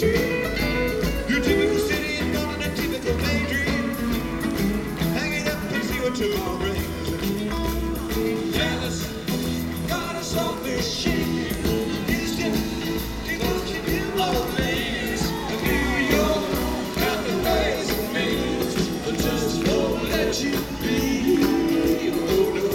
street. Your typical city is not in a typical daydream. Hang it up and see what tomorrow brings. Jealous, got a selfish shame. Distant, you got your new romance. New York, got the ways of me. But just won't let you be. Oh, no.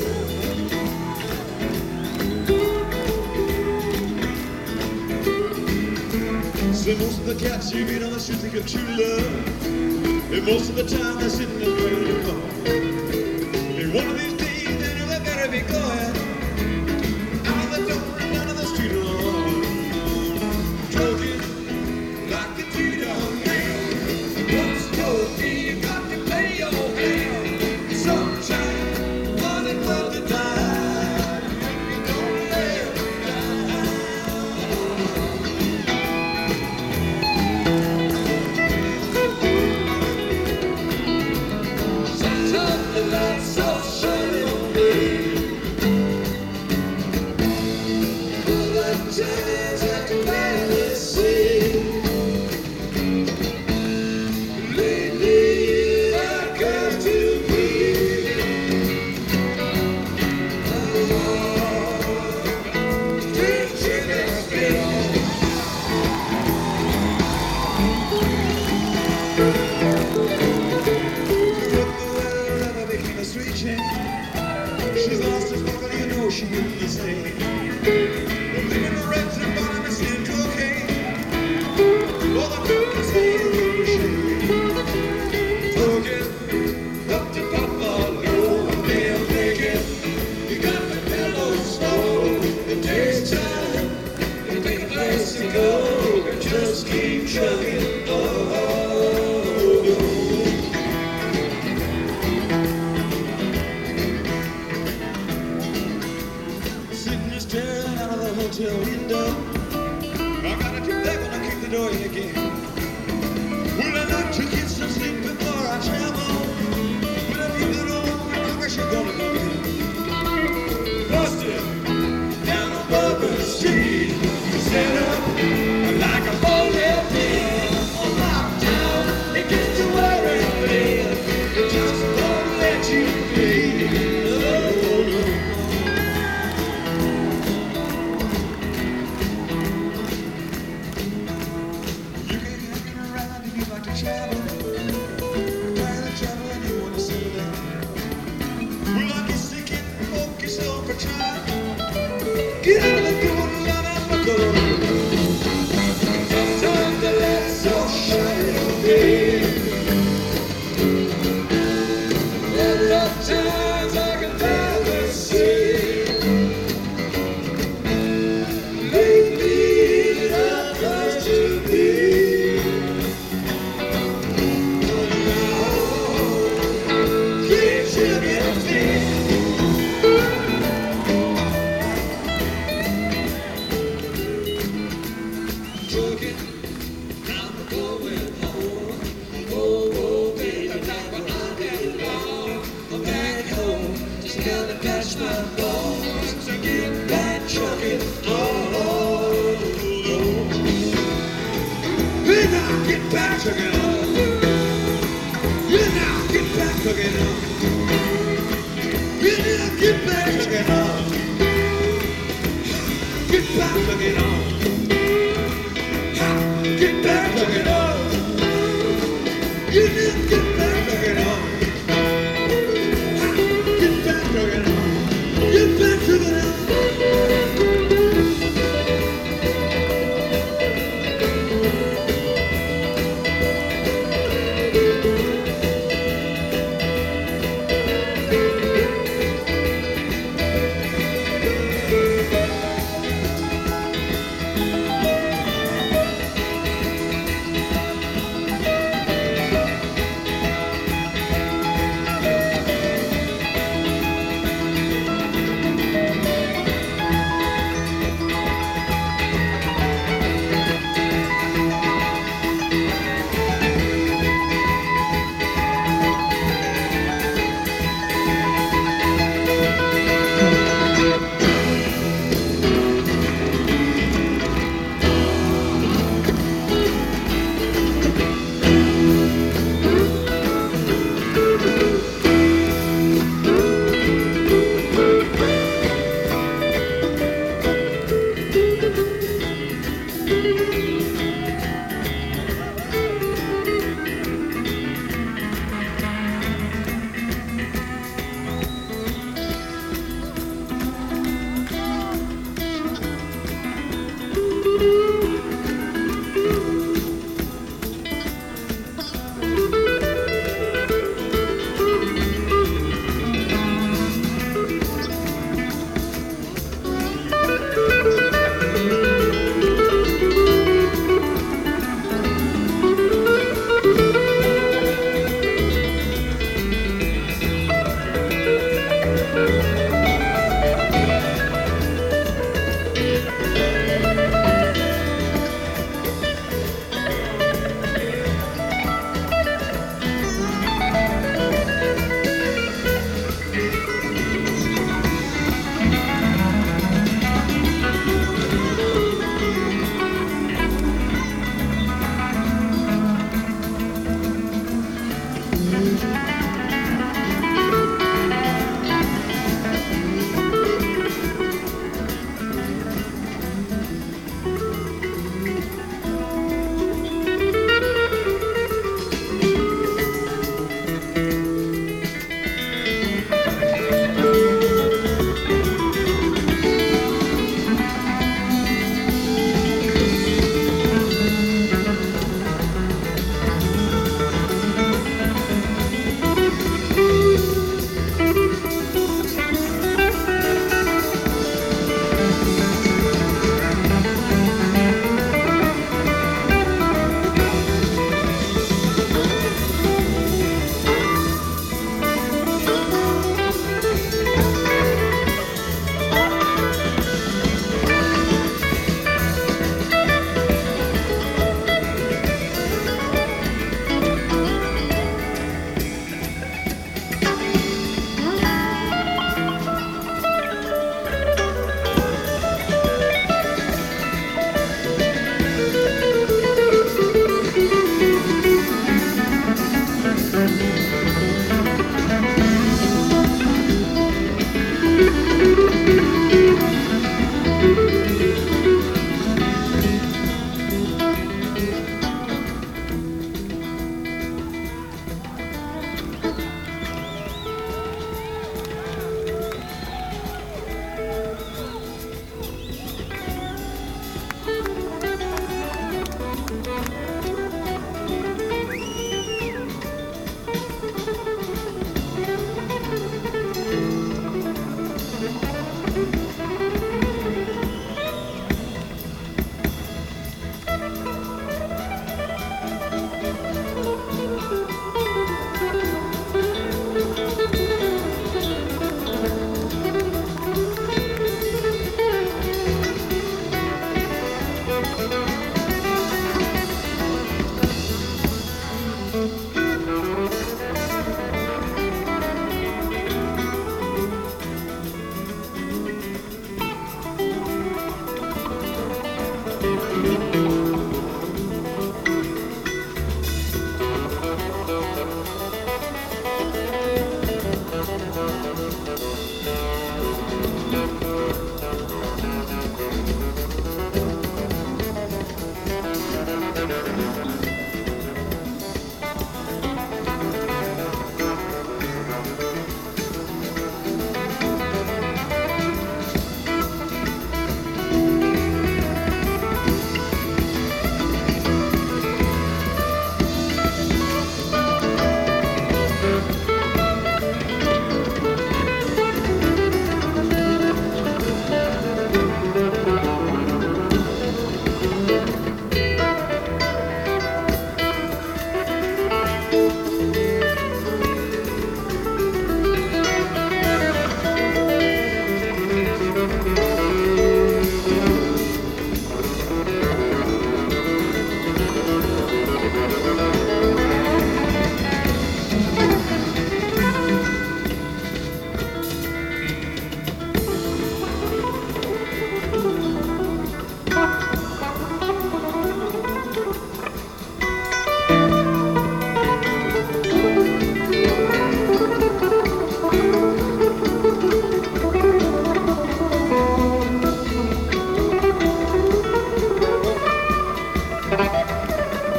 So most of the cats you meet on the street think of true love, and most of the time they're sitting in the car. And one of these days they know they better be going out of the door and down to the street alone. Joking like the two-dog man. What's your fee? You got to pay your hand. Sometimes money worth the time. You're gonna live down. Sometimes the light's so shining on me. Other times I can barely see. Lately I got to be. Teaching us beyond. Ever became a street chain. She's lost her sparkle, you know she couldn't be saved. Living the reds and bottom and sin cocaine. All the broken souls in the shade. Talking up to Buffalo, they're thinking you got the pillow slow. It takes time, it takes a place to go. Just keep chugging. Oh. Sitting and staring out of the hotel window. I gotta keep that when I kick the door in again. Well, I'd like to get some sleep before I travel. But if you go to one, I guess you're gonna go in. Busted down on Bourbon Street. Set up like a bowling pin. On lockdown, it gets to worry me. It just won't let you be. Oh, no. You can hang around if you like to travel. Tired of travel and you want to settle down. Well, I get sick and poke yourself for trying. Get out of the good line and buckle. Sometimes the light's so shiny on me. Other times I can barely see. Lately I've got to be. Keep chugging me. Joking, I'm going home. Oh, oh, baby, like when I get along. I'm back home, just gonna catch my bones. So get back trucking. Oh, oh, oh. Then I'll get back trucking on. Then I'll get back trucking on. Then I'll get back trucking on. Get back trucking on. Get back trucking on. You need to get back trucking on. Get back trucking on. Get back trucking on.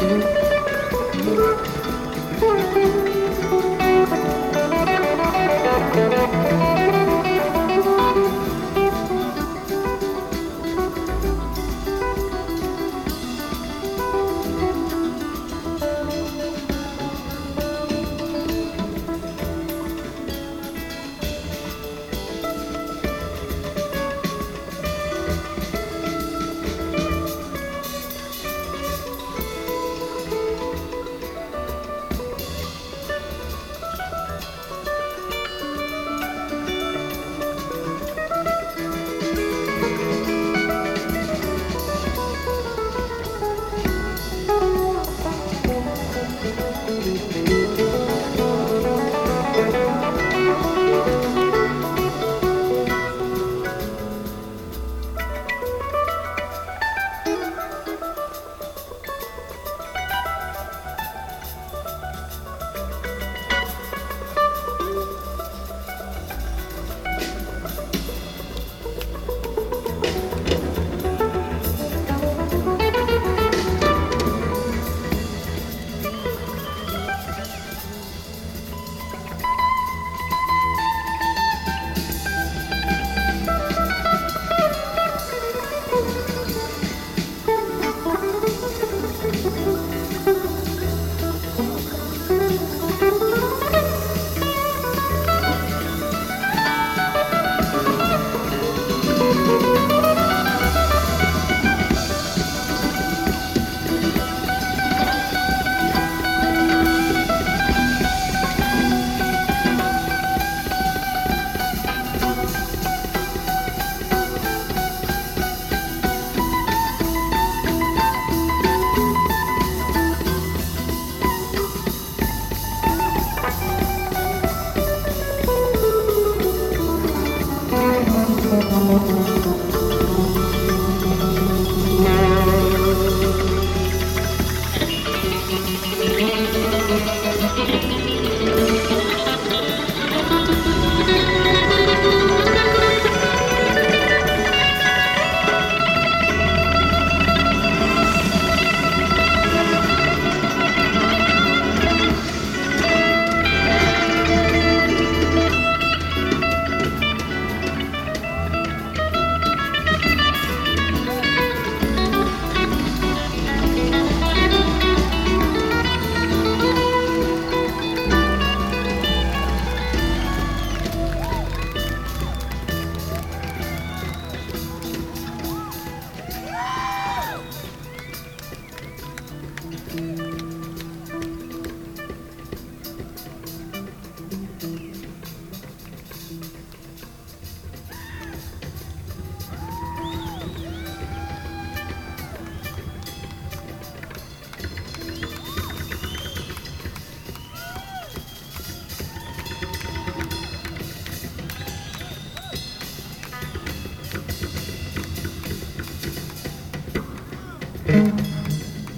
Thank